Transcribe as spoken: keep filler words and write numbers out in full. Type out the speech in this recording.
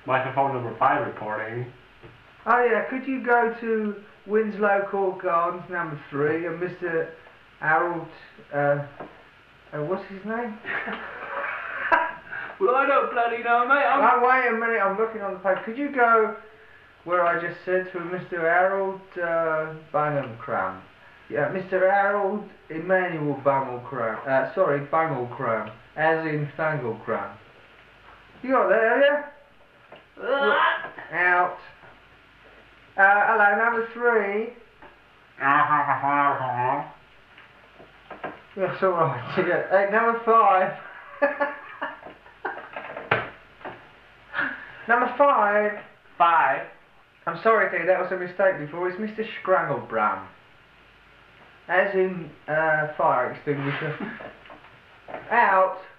Microphone number five reporting. Oh yeah, could you go to Winslow Court Gardens number three and Mister Harold, uh, uh, what's his name? Well, I don't bloody know, mate. I'm... Oh, wait a minute, I'm looking on the page. Could you go where I just said to Mister Harold uh, Banghamcram? Yeah, Mister Harold Emmanuel Banghamcram. Uh, sorry, Banghamcram, as in Fanglecram. You got there, have you? Out. Uh, hello, number three. Yes, alright. Yeah. Hey, number five. Number five. Five. I'm sorry, Theo, that was a mistake before. It's Mister Scranglebram. As in, uh, fire extinguisher. Out.